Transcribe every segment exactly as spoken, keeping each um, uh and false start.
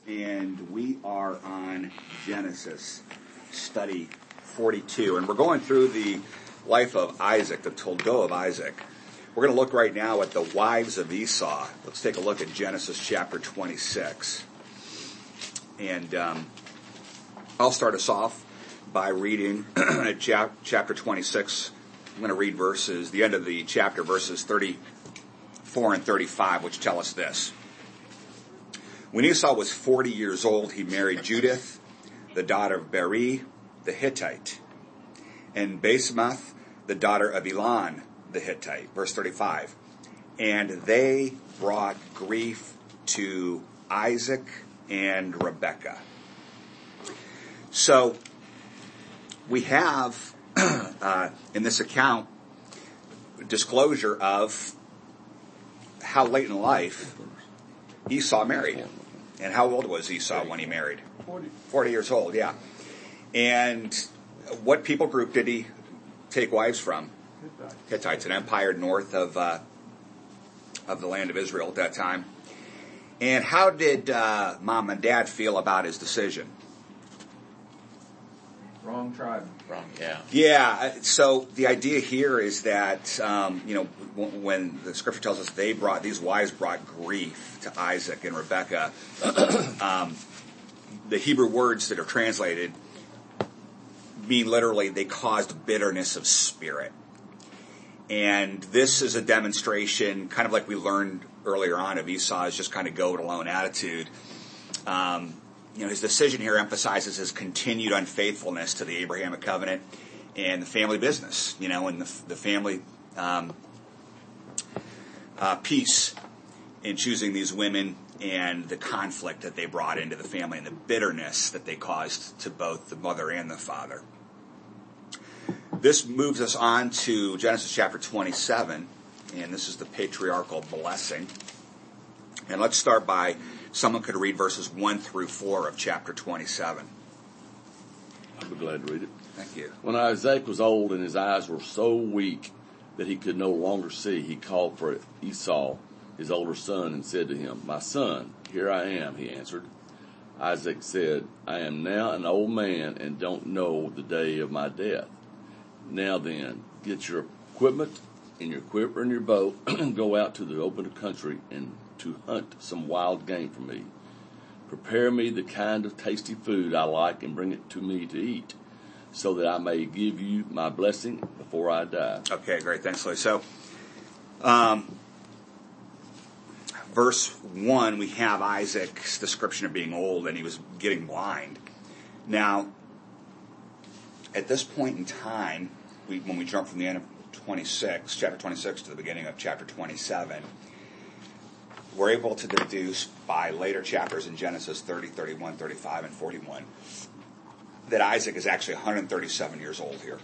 And we are on Genesis, study forty-two. And we're going through the life of Isaac, the Toldo of Isaac. We're going to look right now at the wives of Esau. Let's take a look at Genesis chapter twenty-six. And um, I'll start us off by reading at chapter twenty-six. I'm going to read verses, the end of the chapter, verses thirty-four and thirty-five, which tell us this. When Esau was forty years old, he married Judith, the daughter of Beri, the Hittite, and Basemath, the daughter of Elon, the Hittite. Verse thirty-five. And they brought grief to Isaac and Rebekah. So, we have, uh, in this account, disclosure of how late in life Esau married. And how old was Esau when he married? forty. forty years old, yeah. And what people group did he take wives from? Hittites. Hittites, an empire north of uh, of the land of Israel at that time. And how did uh, Mom and Dad feel about his decision? Wrong tribe. Wrong, yeah. Yeah, so the idea here is that, um, you know, when the scripture tells us they brought, these wives brought grief to Isaac and Rebekah, um, the Hebrew words that are translated mean literally they caused bitterness of spirit. And this is a demonstration, kind of like we learned earlier on, of Esau's just kind of go-it-alone attitude. Um, you know, his decision here emphasizes his continued unfaithfulness to the Abrahamic covenant and the family business, you know, and the, the family um, uh, peace in choosing these women and the conflict that they brought into the family and the bitterness that they caused to both the mother and the father. This moves us on to Genesis chapter twenty-seven, and this is the patriarchal blessing. And let's start by, someone could read verses one through four of chapter twenty-seven. I'll be glad to read it. Thank you. When Isaac was old and his eyes were so weak that he could no longer see, he called for Esau, his older son, and said to him, "My son, here I am," he answered. Isaac said, "I am now an old man and don't know the day of my death. Now then, get your equipment and your quiver and your bow and go out to the open country and to hunt some wild game for me. Prepare me the kind of tasty food I like and bring it to me to eat, so that I may give you my blessing before I die." Okay, great. Thanks, Louis. So, um, verse one, we have Isaac's description of being old and he was getting blind. Now, at this point in time, we, when we jump from the end of twenty-six, chapter twenty-six, to the beginning of chapter twenty-seven, we're able to deduce by later chapters in Genesis thirty, thirty-one, thirty-five, and forty-one that Isaac is actually one hundred thirty-seven years old here.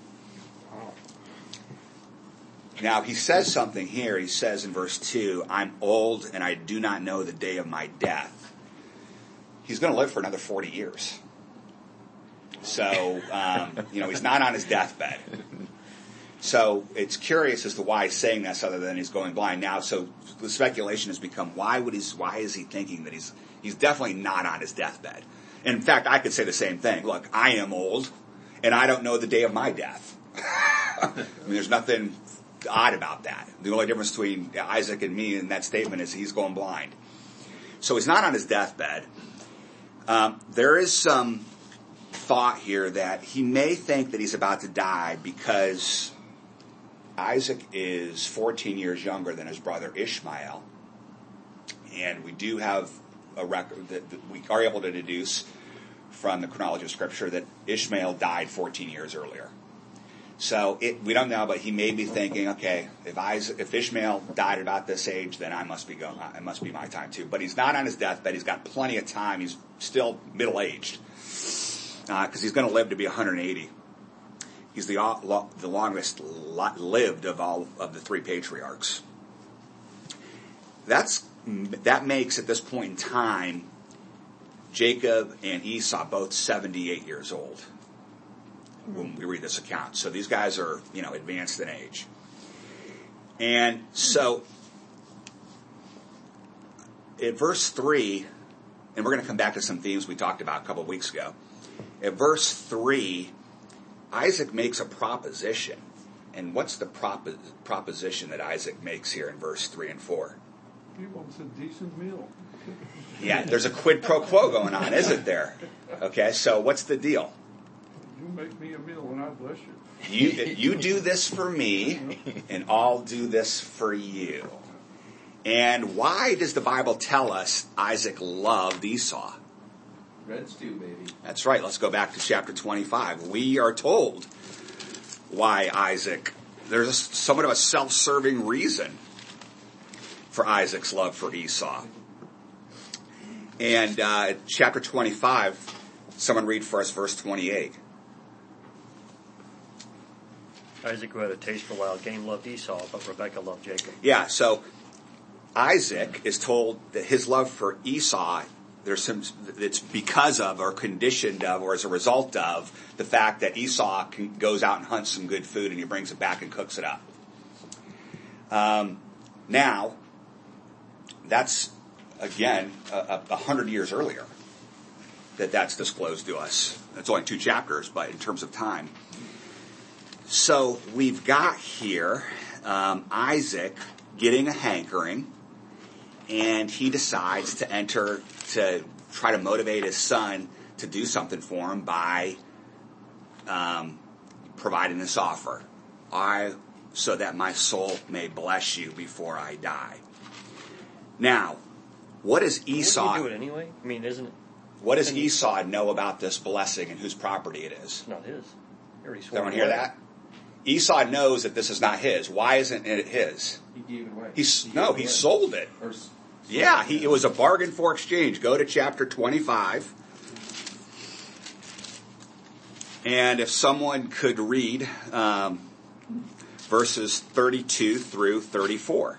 Now, he says something here. He says in verse two, "I'm old and I do not know the day of my death." He's going to live for another forty years. So, um, you know, he's not on his deathbed. So it's curious as to why he's saying this other than he's going blind. Now, so the speculation has become, why would he, why is he thinking that he's, he's definitely not on his deathbed? And in fact, I could say the same thing. Look, I am old and I don't know the day of my death. I mean, there's nothing odd about that. The only difference between Isaac and me in that statement is he's going blind. So he's not on his deathbed. Um, there is some thought here that he may think that he's about to die because Isaac is fourteen years younger than his brother Ishmael. And we do have a record that, that we are able to deduce from the chronology of Scripture that Ishmael died fourteen years earlier. So it, we don't know, but he may be thinking, okay, if Isaac, if Ishmael died about this age, then I must be going. It must be my time too. But he's not on his deathbed. He's got plenty of time. He's still middle aged because uh, he's going to live to be one hundred eighty. He's the uh, the longest lived of all of the three patriarchs. That's that makes at this point in time Jacob and Esau both seventy-eight years old when we read this account. So these guys are, you know, advanced in age. And so in verse three, and we're going to come back to some themes we talked about a couple of weeks ago. At verse three, Isaac makes a proposition. And what's the prop- proposition that Isaac makes here in verse three and four? He wants a decent meal. Yeah, there's a quid pro quo going on, isn't there? Okay, so what's the deal? You make me a meal and I bless you. You, you do this for me, and I'll do this for you. And why does the Bible tell us Isaac loved Esau? Red stew, baby. That's right. Let's go back to chapter twenty-five. We are told why Isaac, there's a, somewhat of a self-serving reason for Isaac's love for Esau. And uh, chapter twenty-five, someone read for us verse twenty-eight. Isaac, who had a taste for wild game, loved Esau, but Rebekah loved Jacob. Yeah, so Isaac is told that his love for Esau, there's some, it's because of or conditioned of or as a result of the fact that Esau can, goes out and hunts some good food and he brings it back and cooks it up. Um, now, that's, again, a, a hundred years earlier that that's disclosed to us. It's only two chapters, but in terms of time. So we've got here um, Isaac getting a hankering, and he decides to enter to try to motivate his son to do something for him by um, providing this offer. I, so that my soul may bless you before I die. Now, what does Esau? Wouldn't you do it anyway? I mean, isn't it? What does Esau know about this blessing and whose property it is? It's not his. He already swore Everyone it hear away. that? Esau knows that this is not his. Why isn't it his? He gave it away. He's He no, gave it he away. sold it. Or s- Yeah, he, it was a bargain for exchange. Go to chapter twenty-five. And if someone could read um, verses thirty-two through thirty-four.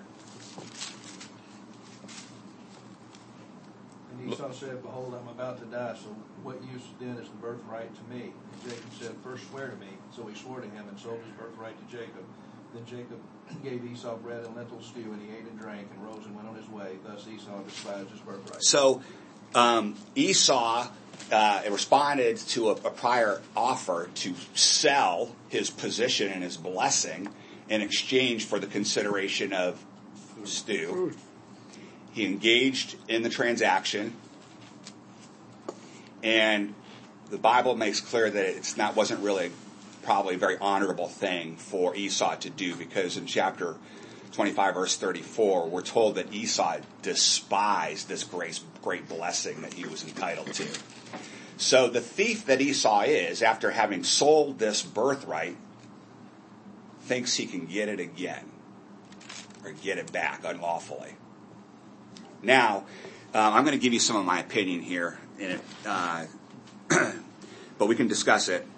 And Esau said, Behold, I'm about to die, so what use then is the birthright to me? And Jacob said, First swear to me. So he swore to him and sold his birthright to Jacob. Then Jacob gave Esau bread and lentil stew, and he ate and drank and rose and went on his way. Thus Esau despised his birthright. So um, Esau uh, responded to a, a prior offer to sell his position and his blessing in exchange for the consideration of stew. He engaged in the transaction, and the Bible makes clear that it's not wasn't really probably a very honorable thing for Esau to do, because in chapter twenty-five, verse thirty-four, we're told that Esau despised this great, great blessing that he was entitled to. So the thief that Esau is, after having sold this birthright, thinks he can get it again or get it back unlawfully. Now, uh, I'm going to give you some of my opinion here, in it, uh, but we can discuss it.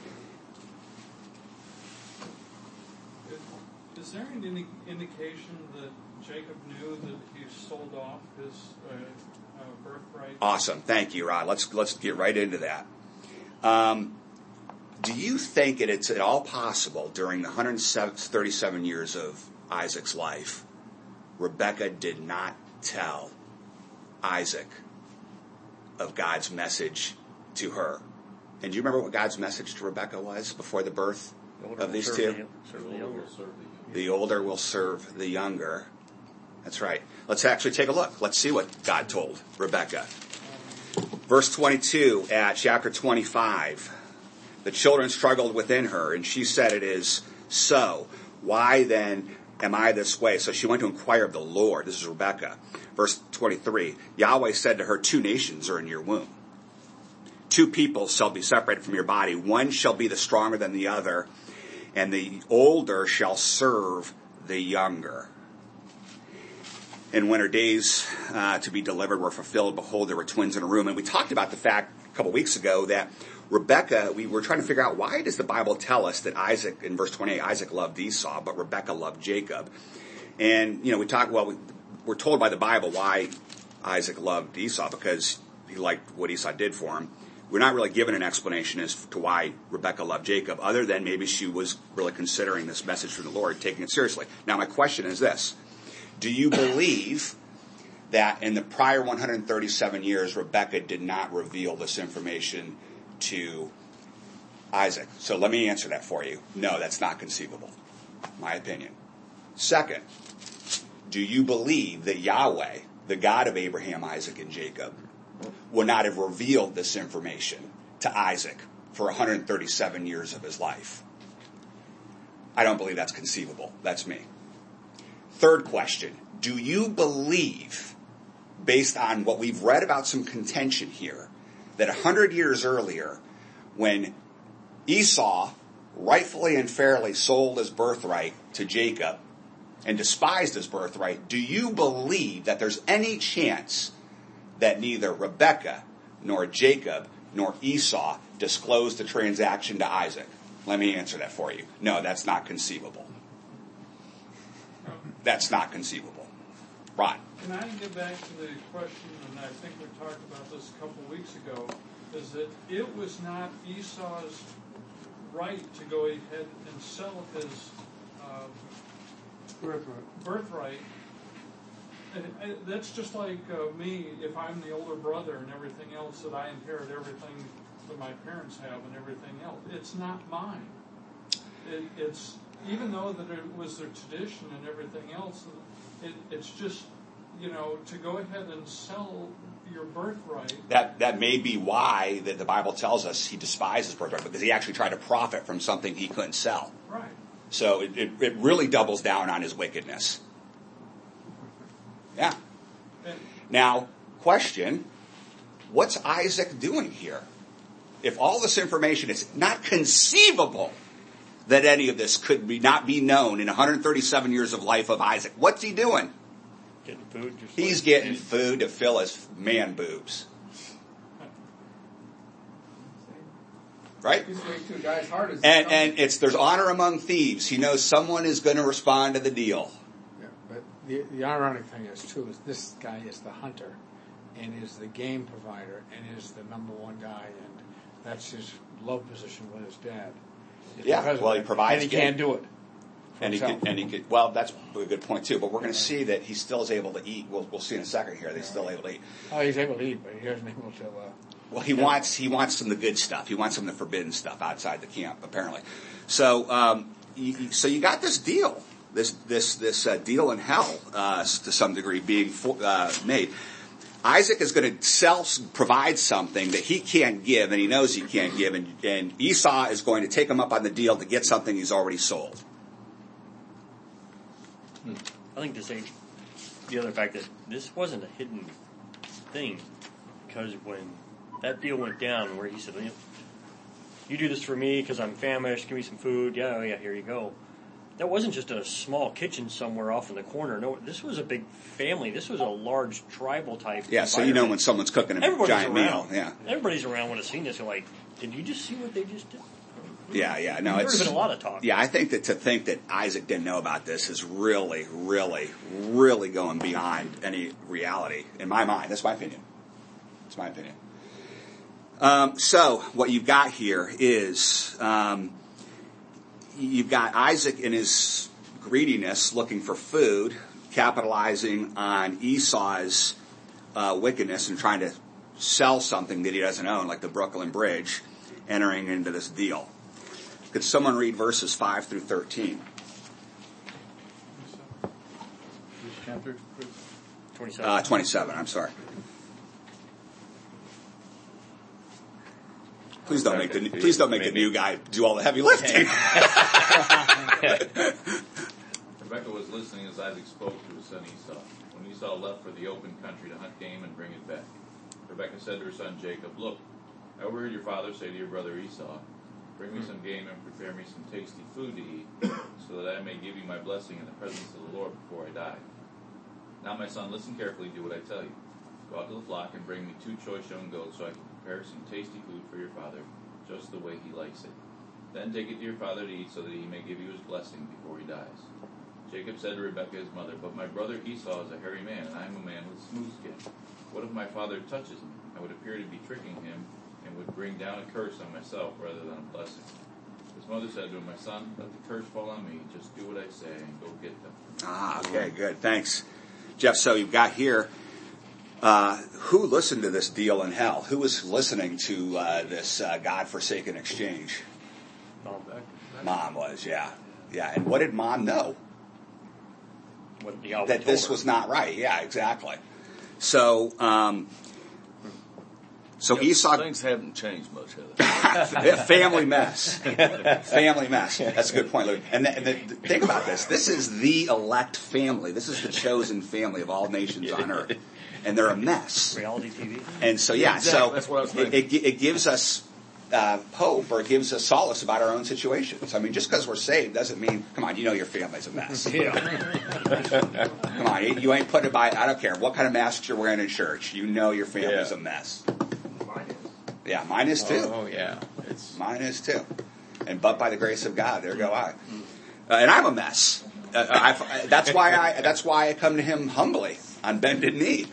Is there any indi- indication that Jacob knew that he sold off his uh, uh, birthright? Awesome, thank you, Rod. Let's let's get right into that. Um, do you think that it's at all possible during the one hundred thirty-seven years of Isaac's life, Rebekah did not tell Isaac of God's message to her? And do you remember what God's message to Rebekah was before the birth The older of will these serve two? the- serve the younger. The older will serve the younger. That's right. Let's actually take a look. Let's see what God told Rebekah. Verse twenty-two at chapter twenty-five. The children struggled within her, and she said, It is so. Why then am I this way? So she went to inquire of the Lord. This is Rebekah. Verse twenty-three. Yahweh said to her, Two nations are in your womb. Two peoples shall be separated from your body. One shall be the stronger than the other, and the older shall serve the younger. And when her days uh, to be delivered were fulfilled, behold, there were twins in a room. And we talked about the fact a couple weeks ago that Rebekah, we were trying to figure out, why does the Bible tell us that Isaac, in verse twenty-eight, Isaac loved Esau, but Rebekah loved Jacob? And, you know, we talk, well, we, we're told by the Bible why Isaac loved Esau, because he liked what Esau did for him. We're not really given an explanation as to why Rebekah loved Jacob, other than maybe she was really considering this message from the Lord, taking it seriously. Now, my question is this. Do you believe that in the prior one hundred thirty-seven years, Rebekah did not reveal this information to Isaac. So let me answer that for you. No, that's not conceivable. My opinion. Second, do you believe that Yahweh, the God of Abraham, Isaac, and Jacob, would not have revealed this information to Isaac for one hundred thirty-seven years of his life? I don't believe that's conceivable. That's me. Third question, do you believe, based on what we've read about some contention here, that one hundred years earlier, when Esau rightfully and fairly sold his birthright to Jacob and despised his birthright, do you believe that there's any chance that neither Rebekah nor Jacob nor Esau disclosed the transaction to Isaac? Let me answer that for you. No, that's not conceivable. That's not conceivable. Ron. Can I get back to the question, and I think we talked about this a couple of weeks ago, is that it was not Esau's right to go ahead and sell his uh, birthright. birthright. And, and that's just like uh, me, if I'm the older brother and everything else, that I inherit everything that my parents have and everything else. It's not mine. It, it's even though that it was their tradition and everything else, it, it's just, you know, to go ahead and sell your birthright. That that may be why that the Bible tells us he despised his birthright, because he actually tried to profit from something he couldn't sell. Right. So it, it, it really doubles down on his wickedness. Yeah. And, Now, question, what's Isaac doing here? If all this information, it's not conceivable that any of this could be not be known in one hundred thirty-seven years of life of Isaac. What's he doing? Getting food. Just He's like, getting food to fill his man boobs. Right? He's way too guy's heart is And and it's there's honor among thieves. He knows someone is going to respond to the deal. Yeah, but the the ironic thing is too is this guy is the hunter, and is the game provider, and is the number one guy, and that's his love position with his dad. It's Yeah, because of well, he that. provides and he game. can't do it. for And he himself. could, and he could. Well, that's a good point too. But we're going to see that he still is able to eat. We'll we'll see in a second here. That he's still able to eat. Oh, he's able to eat, but he isn't able to. Uh, Well, he wants he wants some of the good stuff. He wants some of the forbidden stuff outside the camp, apparently. So, um, you, so you got this deal, this this this uh, deal in hell uh, to some degree being for, uh, made. Isaac is going to sell, provide something that he can't give, and he knows he can't give, and, and Esau is going to take him up on the deal to get something he's already sold. I think to say the other fact that this wasn't a hidden thing, because when that deal went down, where he said, "You do this for me because I'm famished. Give me some food." Yeah, oh yeah, here you go. That wasn't just a small kitchen somewhere off in the corner. No, this was a big family. This was a large tribal type. Yeah, so you know when someone's cooking a Everybody's giant around. meal. Yeah, Everybody's around would have seen this. They're like, "Did you just see what they just did?" yeah, yeah. No, There it's would have been a lot of talk. Yeah, I think that to think that Isaac didn't know about this is really, really, really going beyond any reality in my mind. That's my opinion. That's my opinion. Um, so what you've got here is um, you've got Isaac in his greediness, looking for food, capitalizing on Esau's uh, wickedness and trying to sell something that he doesn't own, like the Brooklyn Bridge, entering into this deal. Could someone read verses five through thirteen? Which chapter? Twenty-seven. Uh, twenty-seven, I'm sorry. Please don't make the please don't make the new guy do all the heavy lifting. Rebekah was listening as Isaac spoke to his son Esau. When Esau left for the open country to hunt game and bring it back, Rebekah said to her son Jacob, "Look, I overheard your father say to your brother Esau, 'Bring me some game and prepare me some tasty food to eat, so that I may give you my blessing in the presence of the Lord before I die. Now, my son, listen carefully and do what I tell you. Go out to the flock and bring me two choice young goats so I can prepare some tasty food for your father, just the way he likes it. Then take it to your father to eat so that he may give you his blessing before he dies.' Jacob said to Rebekah his mother, 'But my brother Esau is a hairy man, and I am a man with smooth skin. What if my father touches me? I would appear to be tricking him and would bring down a curse on myself rather than a blessing.' His mother said to him, 'My son, let the curse fall on me. Just do what I say and go get them.'" Ah, okay, good. Thanks, Jeff. So you've got here Uh, who listened to this deal in hell? Who was listening to uh, this uh, God-forsaken exchange? Mom back. Mom was, yeah. Yeah, and what did Mom know? What the Yahweh That told this her. was not right. Yeah, exactly. So, um, so Yep, Esau... Things haven't changed much, have they? Family mess. Family mess. That's a good point, Louis. And, the, and the, think about this. This is the elect family. This is the chosen family of all nations on earth. And they're a mess. Reality T V. And so, yeah, Exactly. so That's what I was it, thinking. it, it gives us uh, hope, or it gives us solace about our own situations. I mean, just because we're saved doesn't mean, come on, you know your family's a mess. Yeah. Come on, you, you ain't putting it by, I don't care what kind of mask you're wearing in church. You know your family's Yeah. a mess. Mine is. Yeah, mine is too. Oh, yeah. It's Mine is too. And but by the grace of God, there go I. Uh, and I'm a mess. Uh, I, that's why I. That's why I come to Him humbly on bended knee.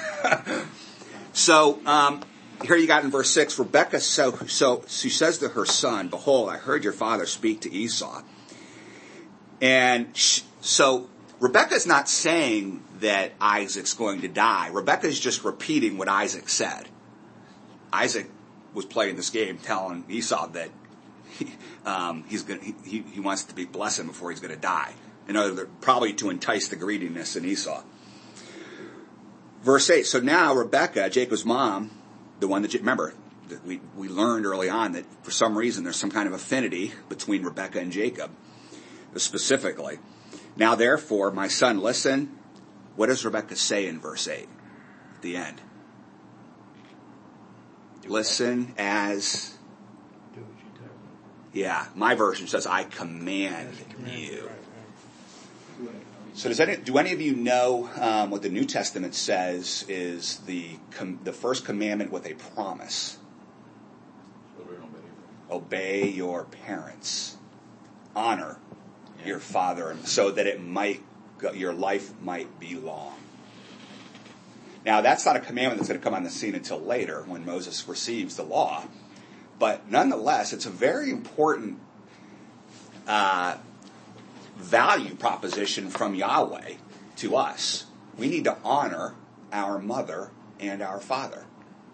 So um, here you got in verse six, Rebekah. So so she says to her son, "Behold, I heard your father speak to Esau." And she, so Rebekah's not saying that Isaac's going to die. Rebekah's just repeating what Isaac said. Isaac was playing this game, telling Esau that he, um, he's going he, he wants to be blessed him before he's going to die. In other words, probably to entice the greediness in Esau. Verse eight. So now Rebekah, Jacob's mom, the one that you remember, that we we learned early on that for some reason there's some kind of affinity between Rebekah and Jacob, specifically. Now therefore, my son, listen. What does Rebekah say in verse eight? At the end. Listen as, yeah, my version says, I command you. So does any, do any of you know um, what the New Testament says is the com, the first commandment with a promise? Obey your parents. Honor your father, so that it might go, your life might be long. Now, that's not a commandment that's going to come on the scene until later when Moses receives the law. But nonetheless, it's a very important uh, value proposition from Yahweh to us. We need to honor our mother and our father.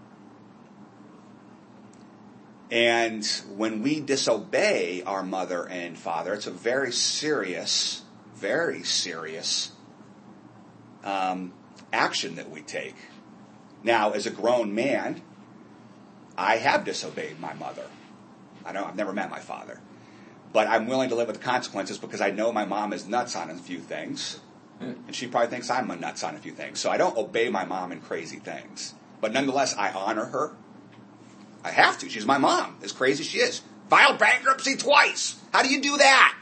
And when we disobey our mother and father, it's a very serious, very serious um action that we take. Now, as a grown man, I have disobeyed my mother. I don't, I've never met my father. But I'm willing to live with the consequences because I know my mom is nuts on a few things. And she probably thinks I'm a nuts on a few things. So I don't obey my mom in crazy things. But nonetheless, I honor her. I have to. She's my mom, as crazy as she is. Filed bankruptcy twice. How do you do that?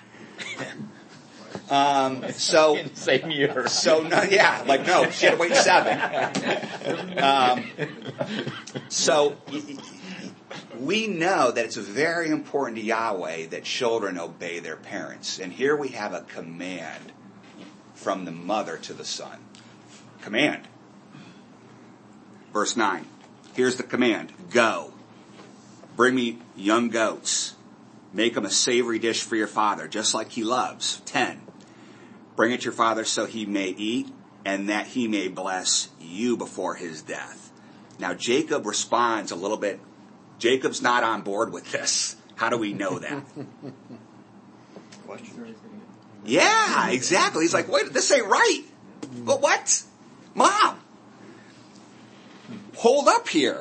Um, so, same year. So, no, yeah, like, no, she had to wait seven. Um, so, we know that it's very important to Yahweh that children obey their parents. And here we have a command from the mother to the son. Command. Verse nine. Here's the command. Go. Bring me young goats. Make them a savory dish for your father, just like he loves. Ten. Bring it to your father so he may eat, and that he may bless you before his death. Now, Jacob responds a little bit. Jacob's not on board with this. How do we know that? Question. Yeah, exactly. He's like, wait, this ain't right. But what? Mom, hold up here.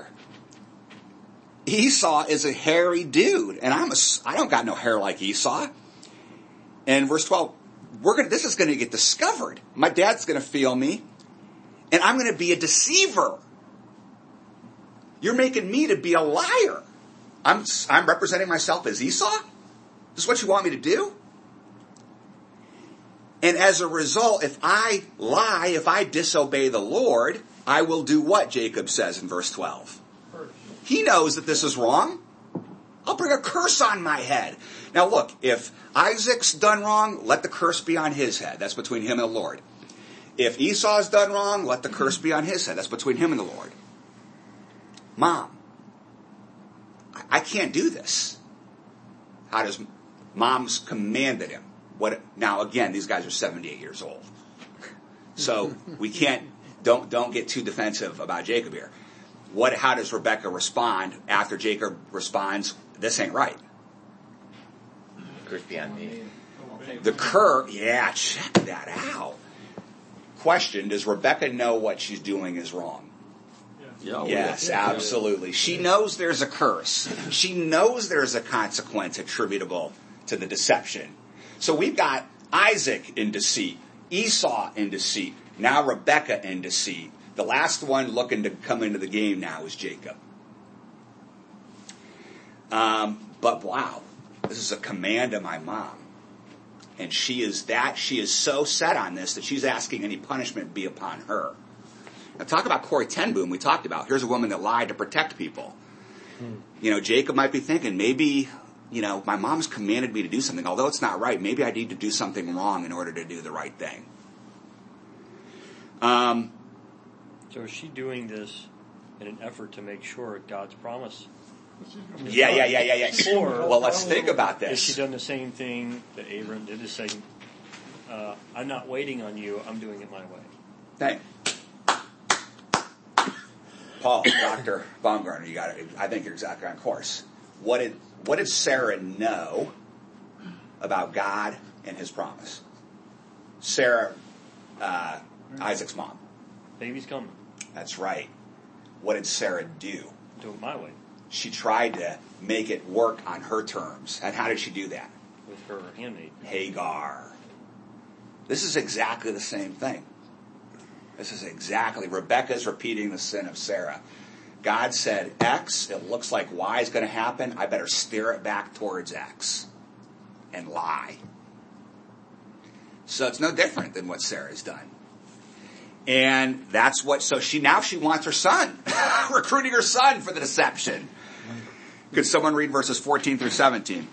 Esau is a hairy dude, and I'm a, I don't got no hair like Esau. And verse twelve, we're gonna, this is going to get discovered. My dad's going to feel me, and I'm going to be a deceiver. You're making me to be a liar. I'm, I'm representing myself as Esau? This is what you want me to do? And as a result, if I lie, if I disobey the Lord, I will do what Jacob says in verse twelve. He knows that this is wrong. I'll bring a curse on my head. Now look, if Isaac's done wrong, let the curse be on his head. That's between him and the Lord. If Esau's done wrong, let the curse be on his head. That's between him and the Lord. Mom, I can't do this. How does mom's commanded him? What? Now again, these guys are seventy-eight years old. So we can't don't don't get too defensive about Jacob here. What? How does Rebecca respond after Jacob responds, "This ain't right"? Curse be on me. The cur, yeah, check that out. Question: does Rebecca know what she's doing is wrong? Yeah. Yeah, Yes, yeah. absolutely. She knows there's a curse. She knows there's a consequence attributable to the deception. So we've got Isaac in deceit, Esau in deceit, now Rebecca in deceit. The last one looking to come into the game now is Jacob. Um, but wow, this is a command of my mom. And she is that, she is so set on this that she's asking any punishment be upon her. Now talk about Corrie ten Boom we talked about. Here's a woman that lied to protect people. Hmm. You know, Jacob might be thinking, maybe, you know, my mom's commanded me to do something. Although it's not right, maybe I need to do something wrong in order to do the right thing. Um, So is she doing this in an effort to make sure God's promise? Yeah, yeah, yeah, yeah, yeah. Or, well, let's think about Has she this. done the same thing that Abram did, to say, uh, I'm not waiting on you, I'm doing it my way? Hey. Paul, Doctor Baumgartner, you got it. I think you're exactly on course. What did what did Sarah know about God and His promise? Sarah, uh, Isaac's mom. Baby's coming. That's right. What did Sarah do? Do it my way. She tried to make it work on her terms. And how did she do that? With her handmaid. Hagar. This is exactly the same thing. This is exactly, Rebecca's repeating the sin of Sarah. God said X, it looks like Y is going to happen. I better steer it back towards X and lie. So it's no different than what Sarah's done. And that's what, so she, now she wants her son, recruiting her son for the deception. Could someone read verses fourteen through seventeen?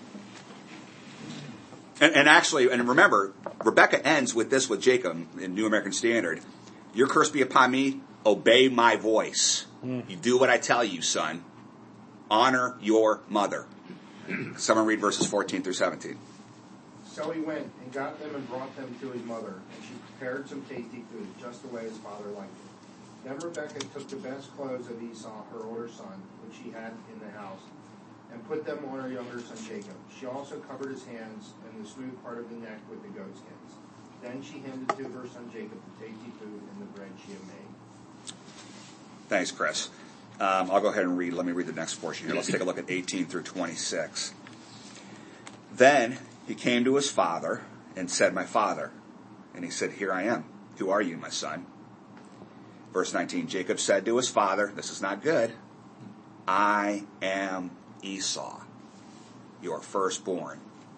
And, and actually, and remember, Rebecca ends with this with Jacob in New American Standard. Your curse be upon me, obey my voice. Mm. You do what I tell you, son. Honor your mother. Someone read verses fourteen through seventeen. So he went and got them and brought them to his mother, and she prepared some tasty food, just the way his father liked it. Then Rebekah took the best clothes of Esau, her older son, which she had in the house, and put them on her younger son Jacob. She also covered his hands and the smooth part of the neck with the goat skins. Then she handed to her son Jacob the tasty food and the bread she had made. Thanks, Chris. Um, I'll go ahead and read. Let me read the next portion here. Let's take a look at eighteen through twenty-six. Then he came to his father and said, my father. And he said, here I am. Who are you, my son? Verse nineteen, Jacob said to his father, this is not good. I am Esau, your firstborn.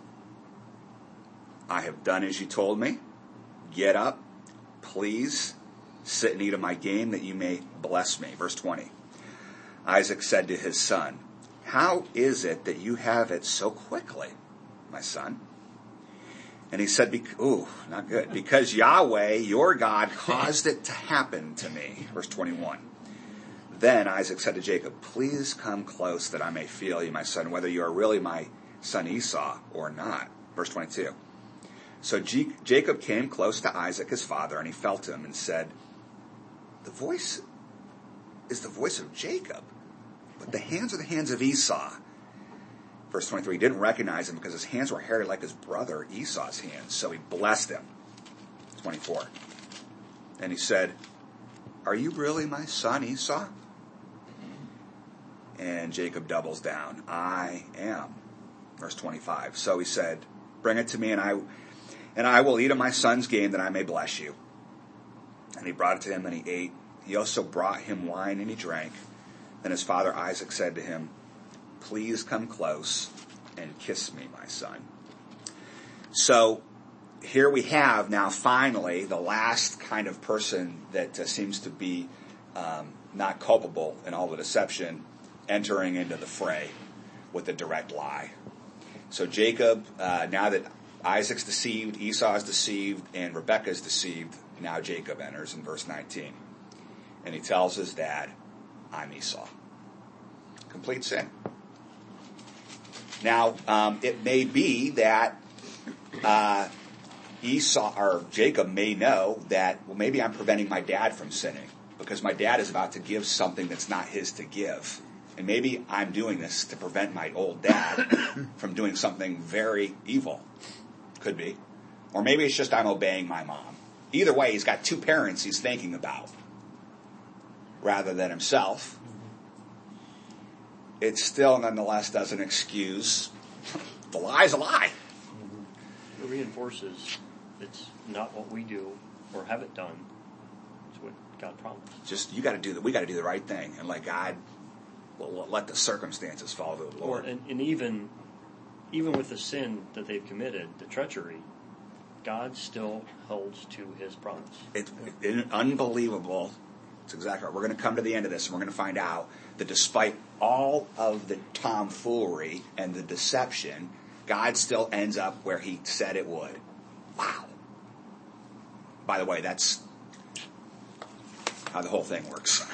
I have done as you told me. Get up, please, sit and eat of my game that you may bless me. Verse twenty, Isaac said to his son, how is it that you have it so quickly, my son? And he said, ooh, not good. Because Yahweh, your God, caused it to happen to me. Verse twenty-one. Then Isaac said to Jacob, please come close that I may feel you, my son, whether you are really my son Esau or not. Verse twenty-two. So G- Jacob came close to Isaac, his father, and he felt him and said, the voice is the voice of Jacob, but the hands are the hands of Esau. Verse twenty-three, he didn't recognize him because his hands were hairy like his brother Esau's hands, so he blessed him. twenty-four. And he said, are you really my son Esau? And Jacob doubles down, I am. Verse twenty-five, so he said, bring it to me and I and I will eat of my son's game that I may bless you. And he brought it to him and he ate. He also brought him wine and he drank. Then his father Isaac said to him, please come close and kiss me, my son. So here we have now finally the last kind of person that uh, seems to be um, not culpable in all the deception entering into the fray with a direct lie. So Jacob, uh, now that Isaac's deceived, Esau is deceived, and Rebekah is deceived, now Jacob enters in verse nineteen. And he tells his dad, I'm Esau. Complete sin. Now, um, it may be that uh, Esau or Jacob may know that, well, maybe I'm preventing my dad from sinning because my dad is about to give something that's not his to give. And maybe I'm doing this to prevent my old dad from doing something very evil. Could be. Or maybe it's just I'm obeying my mom. Either way, he's got two parents he's thinking about rather than himself. It still nonetheless doesn't excuse the lie's a lie. It reinforces it's not what we do or haven't done. It's what God promised. Just, you got to do the, we got to do the right thing and let God, well, let the circumstances fall to the Lord. Or, and, and even, even with the sin that they've committed, the treachery, God still holds to His promise. It's it, unbelievable. It's exactly right. We're going to come to the end of this and we're going to find out that despite all of the tomfoolery and the deception, God still ends up where He said it would. Wow. By the way, that's how the whole thing works.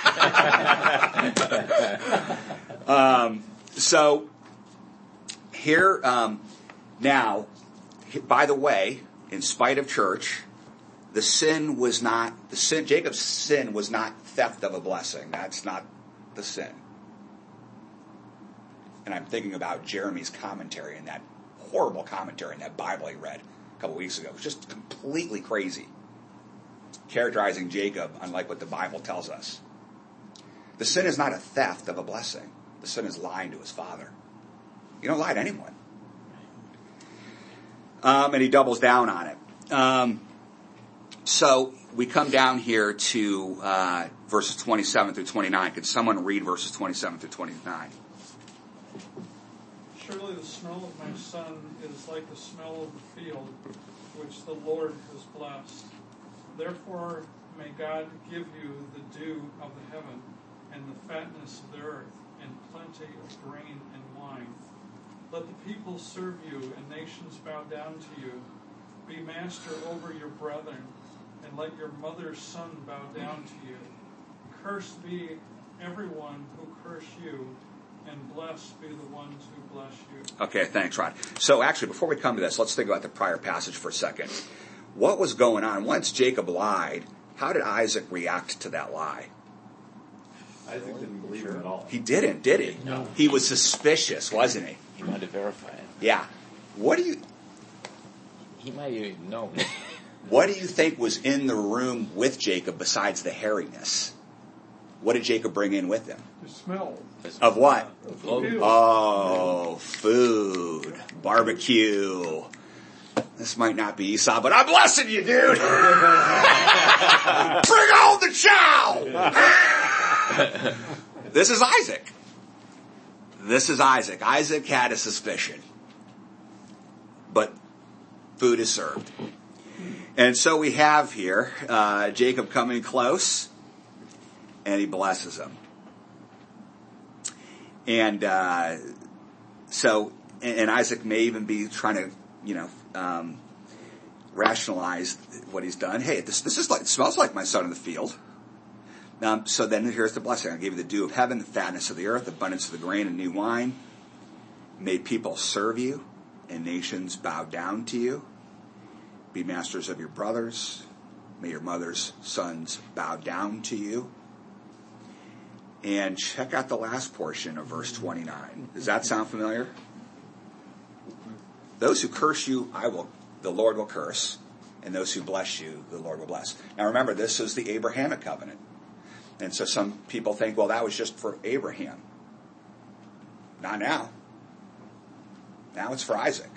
um, so, here, um, now, by the way, in spite of church, the sin was not, the sin, Jacob's sin was not theft of a blessing. That's not the sin. And I'm thinking about Jeremy's commentary and that horrible commentary in that Bible he read a couple weeks ago. It was just completely crazy. Characterizing Jacob unlike what the Bible tells us. The sin is not a theft of a blessing. The sin is lying to his father. You don't lie to anyone. Um, and he doubles down on it. Um, so we come down here to uh, verses twenty-seven through twenty-nine. Could someone read verses twenty-seven through twenty-nine? Surely the smell of my son is like the smell of the field, which the Lord has blessed. Therefore may God give you the dew of the heaven, and the fatness of the earth, and plenty of grain and wine. Let the people serve you, and nations bow down to you. Be master over your brethren, and let your mother's son bow down to you. Cursed be everyone who curse you, and blessed be the ones who bless you. Okay, thanks, Ron. So actually, before we come to this, let's think about the prior passage for a second. What was going on? Once Jacob lied, how did Isaac react to that lie? Isaac didn't believe him at all. He didn't, did he? No. He was suspicious, wasn't he? He wanted to verify it. Yeah. What do you He might even know. What do you think was in the room with Jacob besides the hairiness? What did Jacob bring in with him? The smell Of what? of the field. Oh, food, barbecue. This might not be Esau, but I'm blessing you, dude. Bring on the chow. This is Isaac. This is Isaac. Isaac had a suspicion, but food is served. And so we have here uh, Jacob coming close, and he blesses him. And uh, so, and, and Isaac may even be trying to, you know, um, rationalize what he's done. Hey, this this is like, it smells like my son in the field. Um, so then here's the blessing. I give you the dew of heaven, the fatness of the earth, abundance of the grain and new wine. May people serve you, and nations bow down to you. Be masters of your brothers. May your mother's sons bow down to you. And check out the last portion of verse twenty-nine. Does that sound familiar? Those who curse you, I will, the Lord will curse. And those who bless you, the Lord will bless. Now remember, this is the Abrahamic covenant. And so some people think, well, that was just for Abraham. Not now. Now it's for Isaac.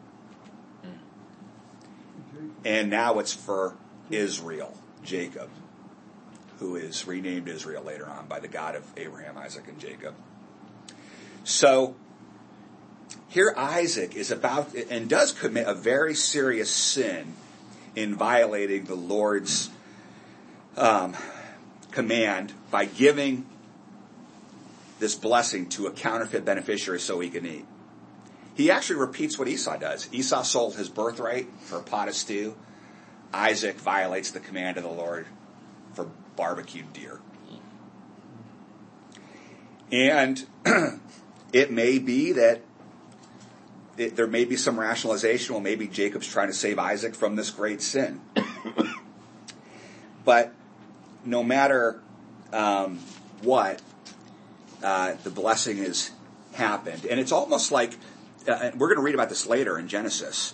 And now it's for Israel, Jacob, who is renamed Israel later on by the God of Abraham, Isaac, and Jacob. So here Isaac is about, and does commit a very serious sin in violating the Lord's um, command by giving this blessing to a counterfeit beneficiary so he can eat. He actually repeats what Esau does. Esau sold his birthright for a pot of stew. Isaac violates the command of the Lord for barbecued deer. And it may be that it, there may be some rationalization. Well, maybe Jacob's trying to save Isaac from this great sin. But no matter um, what, uh, the blessing has happened. And it's almost like, uh, we're going to read about this later in Genesis.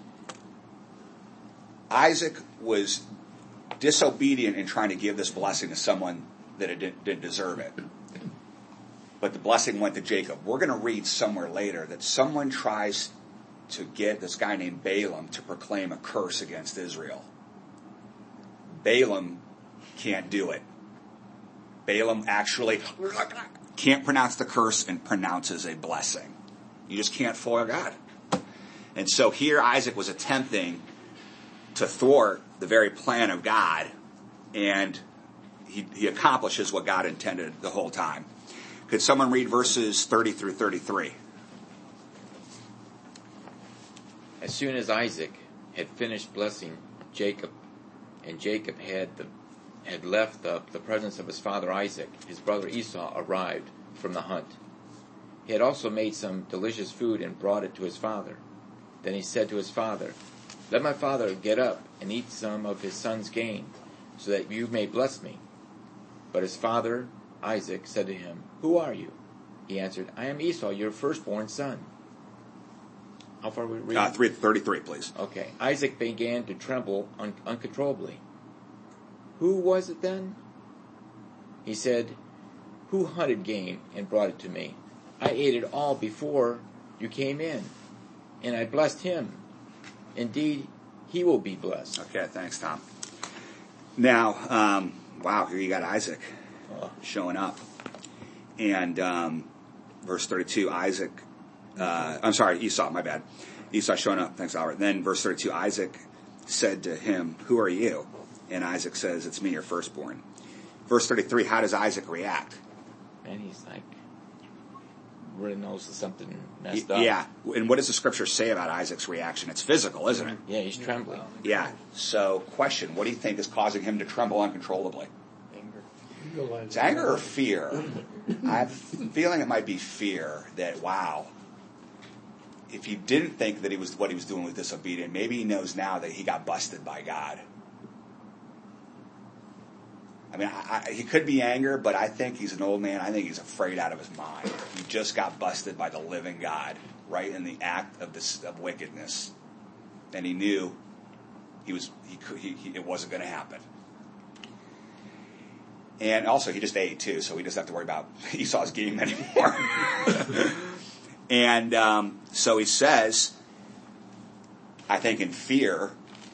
Isaac was disobedient in trying to give this blessing to someone that it didn't, didn't deserve it. But the blessing went to Jacob. We're going to read somewhere later that someone tries to get this guy named Balaam to proclaim a curse against Israel. Balaam can't do it. Balaam actually can't pronounce the curse and pronounces a blessing. You just can't foil God. And so here Isaac was attempting to thwart the very plan of God, and he, he accomplishes what God intended the whole time. Could someone read verses thirty through thirty-three? As soon as Isaac had finished blessing Jacob, and Jacob had the, had left the, the presence of his father Isaac, his brother Esau arrived from the hunt. He had also made some delicious food and brought it to his father. Then he said to his father, "Let my father get up and eat some of his son's game, so that you may bless me." But his father Isaac said to him, "Who are you?" He answered, "I am Esau, your firstborn son." How far are we reading? Uh, three, thirty-three, please. Okay. Isaac began to tremble un- uncontrollably. "Who was it then?" He said, "Who hunted game and brought it to me? I ate it all before you came in, and I blessed him. Indeed, he will be blessed." Okay, thanks, Tom. Now, um, wow, here you got Isaac showing up. And um, verse thirty-two, Isaac, uh, I'm sorry, Esau, my bad. Esau showing up. Thanks, Albert. Then verse thirty-two, Isaac said to him, "Who are you?" And Isaac says, "It's me, your firstborn." Verse thirty-three, how does Isaac react? And he's like, really knows that something messed up. Yeah. And what does the scripture say about Isaac's reaction? It's physical, isn't it? Yeah, he's trembling. Yeah. So, question, what do you think is causing him to tremble uncontrollably? Anger. It's anger or fear? I have a feeling it might be fear that, wow, if he didn't think that he was what he was doing was disobedient, maybe he knows now that he got busted by God. I mean, I, I, he could be anger, but I think he's an old man. I think he's afraid out of his mind. He just got busted by the living God, right in the act of this of wickedness, and he knew he was he, could, he, he it wasn't going to happen. And also, he just ate too, so he doesn't have to worry about Esau's game anymore. And um, so he says, I think in fear,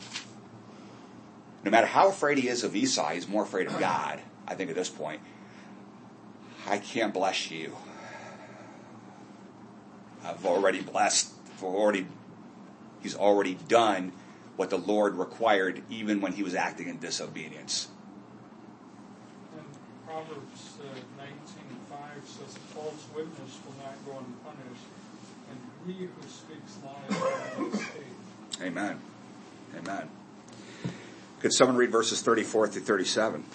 no matter how afraid he is of Esau, he's more afraid of God, I think at this point. I can't bless you. I've already blessed, I've already, he's already done what the Lord required even when he was acting in disobedience. And Proverbs uh, nineteen five says, "A false witness will not go unpunished, and he who speaks lies will not escape." Amen. Amen. Could someone read verses thirty-four through thirty-seven?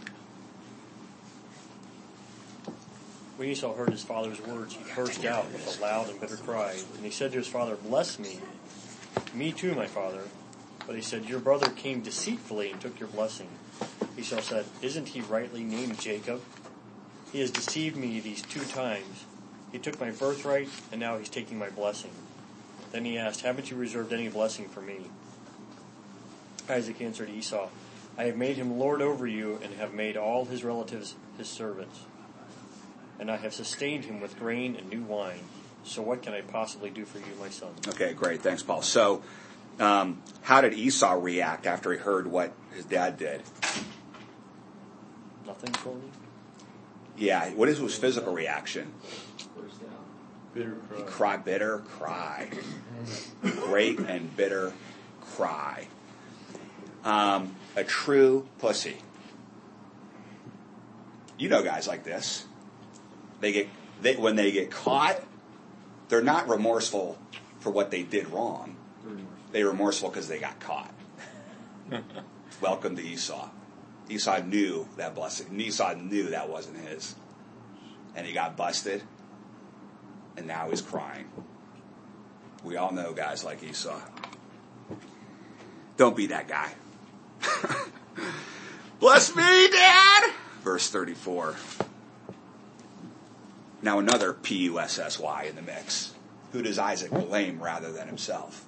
When Esau heard his father's words, he burst out with a loud and bitter cry. And he said to his father, "Bless me, me too, my father." But he said, "Your brother came deceitfully and took your blessing." Esau said, "Isn't he rightly named Jacob? He has deceived me these two times. He took my birthright, and now he's taking my blessing." Then he asked, "Haven't you reserved any blessing for me?" Isaac answered Esau, "I have made him lord over you, and have made all his relatives his servants. And I have sustained him with grain and new wine. So what can I possibly do for you, my son?" Okay, great. Thanks, Paul. So, um, how did Esau react after he heard what his dad did? Nothing for me? Yeah, what is his physical reaction? Bitter cry. He cried, bitter cry. Great and bitter cry. Um, a true pussy. You know guys like this. They get they, when they get caught, they're not remorseful for what they did wrong. They're remorseful because they got caught. Welcome to Esau. Esau knew that blessing. Esau knew that wasn't his. And he got busted. And now he's crying. We all know guys like Esau. Don't be that guy. Bless me, Dad! Verse thirty-four. Now another P U S S Y in the mix. Who does Isaac blame rather than himself?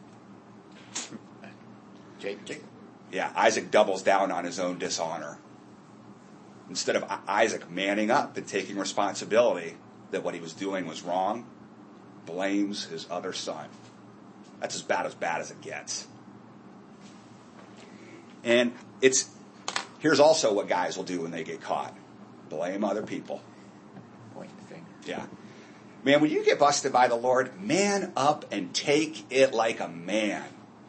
Jake, Jake. Yeah, Isaac doubles down on his own dishonor. Instead of Isaac manning up and taking responsibility that what he was doing was wrong, blames his other son. That's as bad as bad as it gets. And it's here's also what guys will do when they get caught. Blame other people. Point the finger. Yeah. Man, when you get busted by the Lord, man up and take it like a man.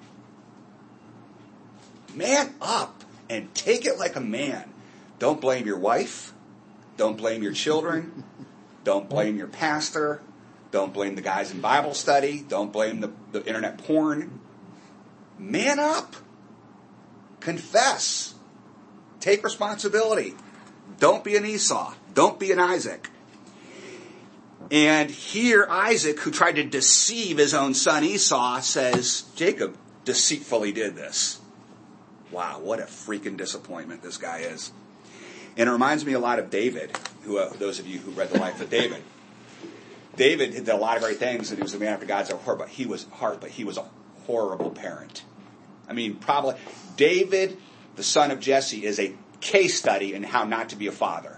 Man up and take it like a man. Don't blame your wife. Don't blame your children. Don't blame your pastor. Don't blame the guys in Bible study. Don't blame the, the internet porn. Man up. Confess. Take responsibility. Don't be an Esau. Don't be an Isaac. And here Isaac, who tried to deceive his own son Esau, says, Jacob deceitfully did this. Wow, what a freaking disappointment this guy is. And it reminds me a lot of David, who uh, those of you who read the life of David. David did a lot of great things, and he was a man after God's own heart, but he was heart, but he was a horrible parent. I mean, probably David, the son of Jesse, is a case study in how not to be a father.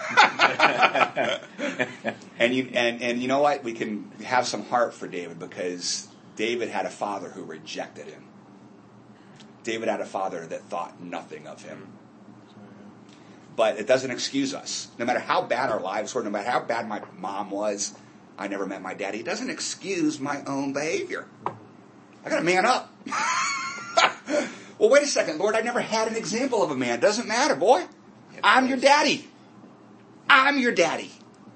and you and, and you know what? We can have some heart for David because David had a father who rejected him. David had a father that thought nothing of him. But it doesn't excuse us. No matter how bad our lives were, no matter how bad my mom was, I never met my daddy. It doesn't excuse my own behavior. I gotta man up. Well, wait a second, Lord, I never had an example of a man. Doesn't matter, boy. I'm your daddy. I'm your daddy.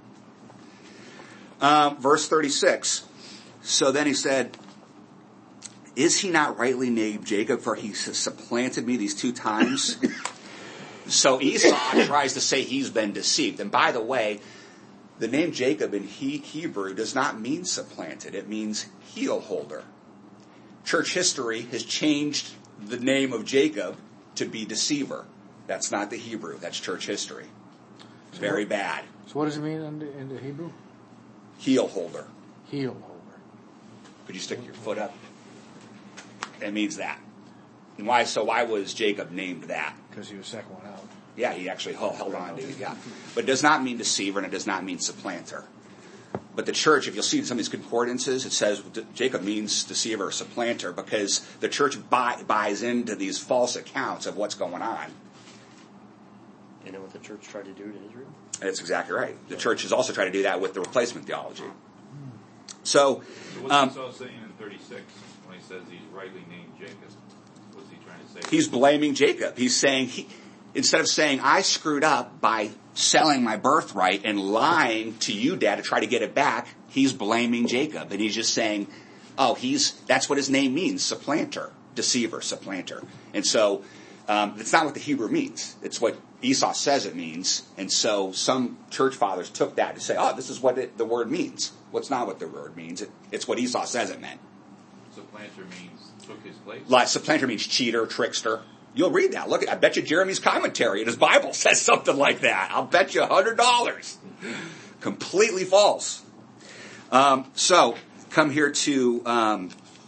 Um, verse thirty-six. So then he said, is he not rightly named Jacob, for he supplanted me these two times? So Esau tries to say he's been deceived. And by the way, the name Jacob in he, Hebrew does not mean supplanted. It means heel holder. Church history has changed the name of Jacob to be deceiver. That's not the Hebrew. That's church history. Very bad. So what does it mean in the, in the Hebrew? Heel holder. Heel holder. Could you stick your foot up? It means that. And why? So why was Jacob named that? Because he was second one out. Yeah, he actually held, held on to it. Yeah, but it does not mean deceiver, and it does not mean supplanter. But the church, if you'll see in some of these concordances, it says Jacob means deceiver or supplanter because the church buy, buys into these false accounts of what's going on. You know what the church tried to do to Israel? That's exactly right. The church has also tried to do that with the replacement theology. So, So what's um, Esau saying in thirty-six when he says he's rightly named Jacob? What's he trying to say? he's blaming Jacob. He's saying, he, instead of saying, I screwed up by selling my birthright and lying to you, Dad, to try to get it back, he's blaming Jacob. And he's just saying, oh, he's that's what his name means, supplanter, deceiver, supplanter. And so um, it's not what the Hebrew means. It's what Esau says it means. And so some church fathers took that to say, oh, this is what it, the word means. Well, it's not what the word means. It, it's what Esau says it meant. Supplanter means took his place? Like, supplanter means cheater, trickster. You'll read that. Look, I bet you Jeremy's commentary in his Bible says something like that. I'll bet you a hundred dollars. Completely false. Um, so, come here to, um,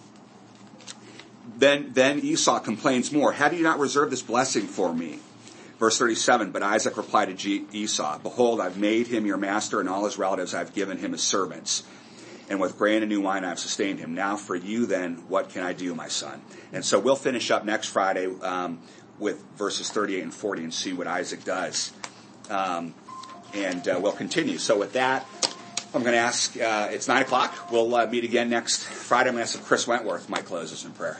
then, then Esau complains more. Have you not reserved this blessing for me? Verse thirty-seven, but Isaac replied to G- Esau, behold, I've made him your master, and all his relatives I've given him as servants. And with grain and new wine I've sustained him. Now for you then, what can I do, my son? And so we'll finish up next Friday um, with verses thirty-eight and forty and see what Isaac does. Um, and uh, we'll continue. So with that, I'm going to ask, uh, it's nine o'clock. We'll uh, meet again next Friday. I'm going to ask if Chris Wentworth might close us in prayer.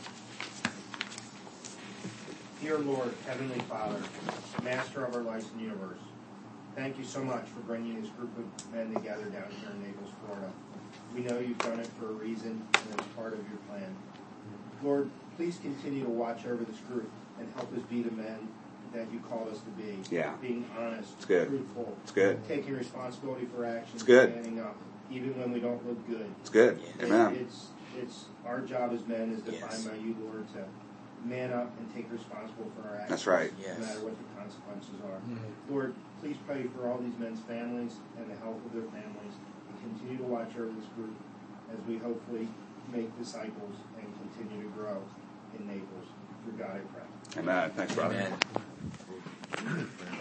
Dear Lord, Heavenly Father, Master of our lives and universe, thank you so much for bringing this group of men together down here in Naples, Florida. We know you've done it for a reason, and it's part of your plan. Lord, please continue to watch over this group and help us be the men that you called us to be. Yeah. Being honest, It's good. truthful, It's good. taking responsibility for actions, It's good. standing up, even when we don't look good. It's good. It- Amen. It's it's our job as men is Yes. defined by you, Lord, to man up and take responsible for our actions. That's right. Yes. No matter what the consequences are. Mhm. Lord, please pray for all these men's families and the health of their families, and continue to watch over this group as we hopefully make disciples and continue to grow in Naples. Through God I pray. Amen. Thanks, brother. Amen.